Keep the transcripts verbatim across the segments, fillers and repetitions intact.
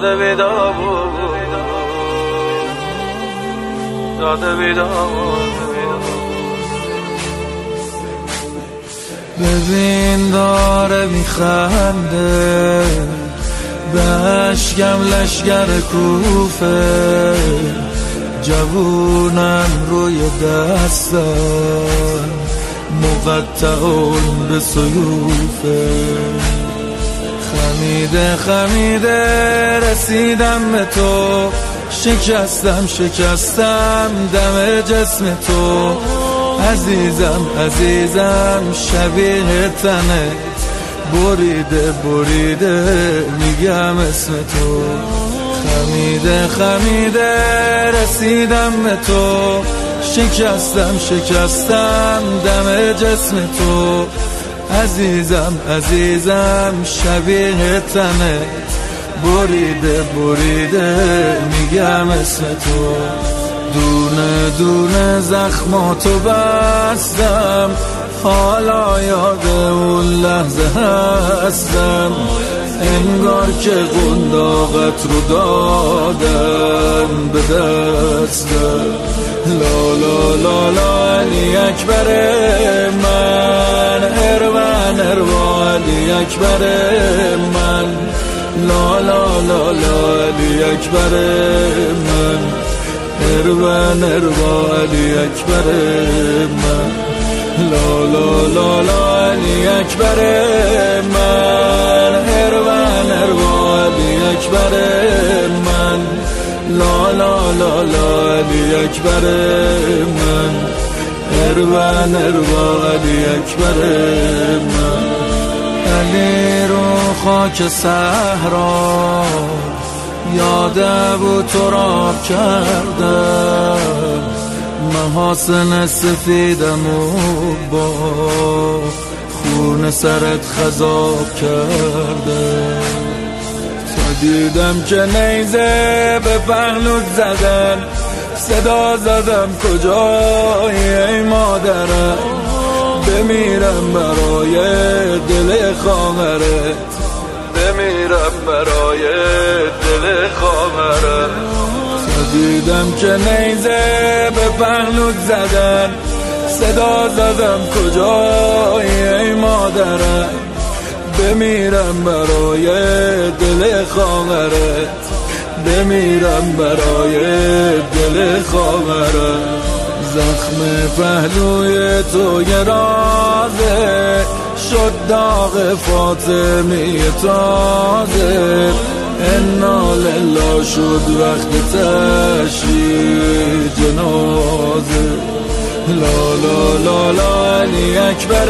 داده بیدار داده بیدار. ببین داره میخنده به اشکم لشگر کوفه، جوونم روی دستم مقطعون به سیوفه. خمیده خمیده رسیدم به تو، شکستم شکستم دم جسم تو. عزیزم عزیزم شبیه تنت، بریده بریده میگم اسم تو. خمیده خمیده رسیدم به تو، شکستم شکستم دم جسم تو. عزیزم عزیزم شبیه تنت، بریده بریده میگم اسم تو. دونه دونه زخماتو بستم، حالا یاد اون لحظه هستم. انگار که قنداقت رو دادم به دستم. لا لا لا لا علی اکبر من، اروان اروا علی اکبر من. لا لا لا لا علی اکبر من، اروان اروا علی اکبر من. لا لا لا لا علی اکبر من، اروان اروا علی اکبر من. لا لا لا لا علی اکبر من، اروان اروا علی اکبر من. علی رو خاک صحرا یاد ابو تراب کردم، محاسن سفیدم و با خون سرت خضاب کردم. تا دیدم که نیزه به پهلوت زدن، صدا زدم کجایی ای مادرم. بمیرم برای دل خواهرت، بمیرم برای دل خواهرت. تا دیدم که نیزه به پهلوت زدن، صدا زدم کجایی ای مادرم. بمیرم برای دل خواهرت، بمیرم برای دل خواهرت. زخم پهلوی تو یه رازه، شد داغ فاطمی تازه. انا لله شد وقت تشییع جنازه. لا لا لا لا علی اکبر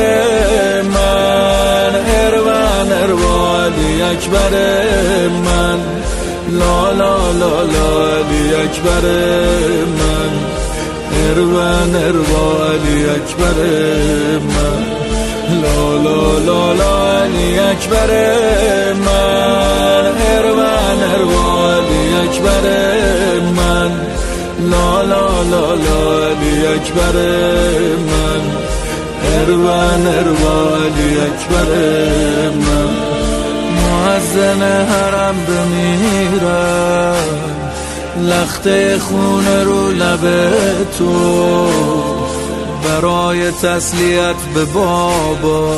من، اروان اروا علی اکبر من. لا لا لا لا علی اکبر من، اروان اروا علی اکبر من. لا لا لا لا علی اکبر من، اروان اروا علی اکبر من. لا لا لا لا علی اکبر من، اروان اروا علی اکبر من. مؤذن حرم بمیرم، لخته خون رو لب تو. برای تسلیت به بابا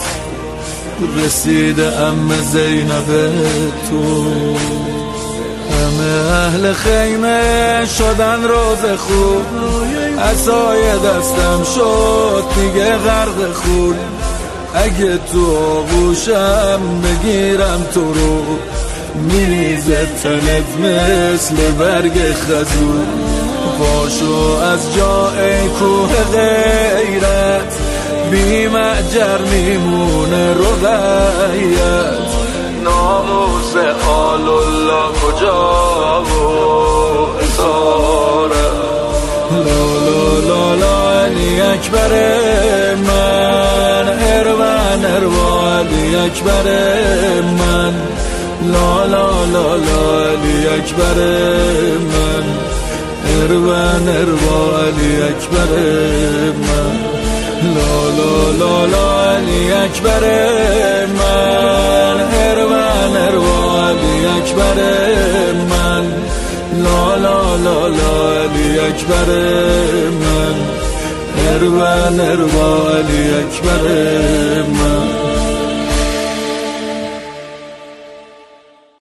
رسیده ام زینب تو. همه اهل خیمه شدن روز خون، عصای دستم شد دیگه غرق خون. اگه تو آغوشم بگیرم تو رو، میریزه تنت مثل برگ خزون. پاشو از جا ای کوه غیرت، بی معجر میمونه رقیت. ناموس آل الله کجا و اثاره. لا لا لا لا علی اکبر من، اروان اروا علی اکبر من. لا لا لا لا علی اکبر من، اروان اروا علی اکبر من. لا لا لا لا علی اکبر من، اروان اروا علی اکبر من، لا لا لا لا علی اکبر من، ارون اروا علی اکبر من.